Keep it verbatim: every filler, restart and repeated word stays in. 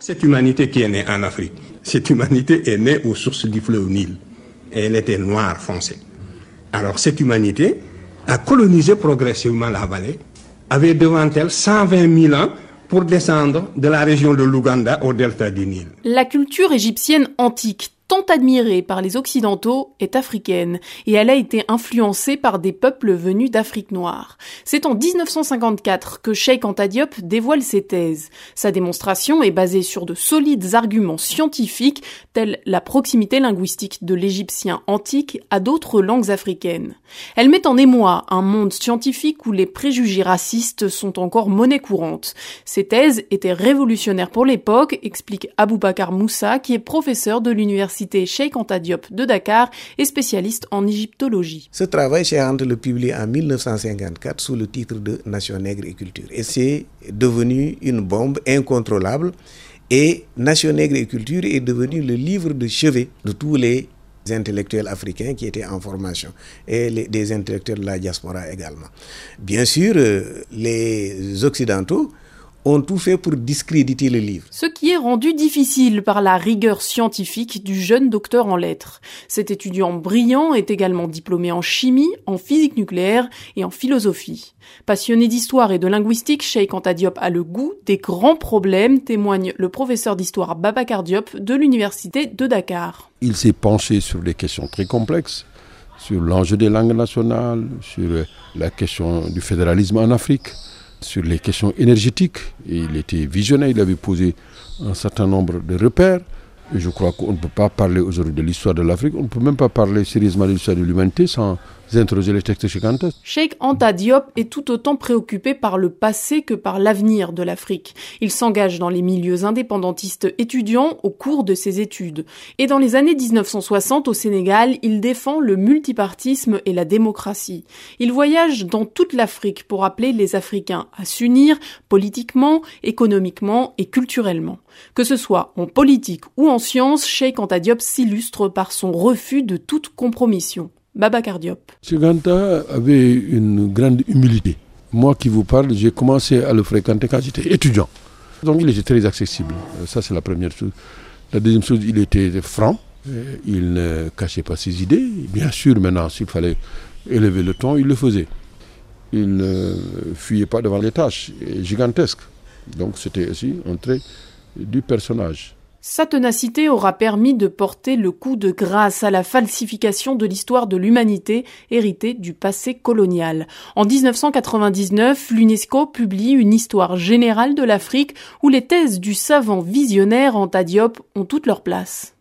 Cette humanité qui est née en Afrique, cette humanité est née aux sources du fleuve Nil. Et elle était noire foncée. Alors cette humanité a colonisé progressivement la vallée, avait devant elle cent vingt mille ans pour descendre de la région de l'Ouganda au delta du Nil. La culture égyptienne antique, tant admirée par les Occidentaux, est africaine et elle a été influencée par des peuples venus d'Afrique noire. C'est en dix-neuf cent cinquante-quatre que Cheikh Anta Diop dévoile ses thèses. Sa démonstration est basée sur de solides arguments scientifiques tels la proximité linguistique de l'égyptien antique à d'autres langues africaines. Elle met en émoi un monde scientifique où les préjugés racistes sont encore monnaie courante. Ces thèses étaient révolutionnaires pour l'époque, explique Aboubacar Moussa, qui est professeur de l'université Cheikh Anta Diop de Dakar et spécialiste en égyptologie. Ce travail, Cheikh Anta le publie en dix-neuf cent cinquante-quatre sous le titre de Nation nègre et culture. Et c'est devenu une bombe incontrôlable. Et Nation nègre et culture est devenu le livre de chevet de tous les intellectuels africains qui étaient en formation et les, des intellectuels de la diaspora également. Bien sûr, euh, les Occidentaux ont tout fait pour discréditer le livre. Ce qui est rendu difficile par la rigueur scientifique du jeune docteur en lettres. Cet étudiant brillant est également diplômé en chimie, en physique nucléaire et en philosophie. Passionné d'histoire et de linguistique, Cheikh Anta Diop a le goût des grands problèmes, témoigne le professeur d'histoire Babacar Diop de l'université de Dakar. Il s'est penché sur des questions très complexes, sur l'enjeu des langues nationales, sur la question du fédéralisme en Afrique, sur les questions énergétiques. Et il était visionnaire, il avait posé un certain nombre de repères. Et je crois qu'on ne peut pas parler aujourd'hui de l'histoire de l'Afrique, on ne peut même pas parler sérieusement de l'histoire de l'humanité sans interroger les textes de Cheikh Anta. Cheikh Anta Diop est tout autant préoccupé par le passé que par l'avenir de l'Afrique. Il s'engage dans les milieux indépendantistes étudiants au cours de ses études. Et dans les années dix-neuf cent soixante, au Sénégal, il défend le multipartisme et la démocratie. Il voyage dans toute l'Afrique pour appeler les Africains à s'unir politiquement, économiquement et culturellement. Que ce soit en politique ou en sciences, Cheikh Anta Diop s'illustre par son refus de toute compromission. Babacar Diop. Cheikh Anta avait une grande humilité. Moi qui vous parle, j'ai commencé à le fréquenter quand j'étais étudiant. Donc il était très accessible. Ça, c'est la première chose. La deuxième chose, il était franc. Il ne cachait pas ses idées. Bien sûr, maintenant, s'il fallait élever le ton, il le faisait. Il ne fuyait pas devant les tâches gigantesques. Donc c'était aussi un trait du personnage. Sa ténacité aura permis de porter le coup de grâce à la falsification de l'histoire de l'humanité héritée du passé colonial. En dix-neuf cent quatre-vingt-dix-neuf, l'UNESCO publie une histoire générale de l'Afrique où les thèses du savant visionnaire Anta Diop ont toute leur place.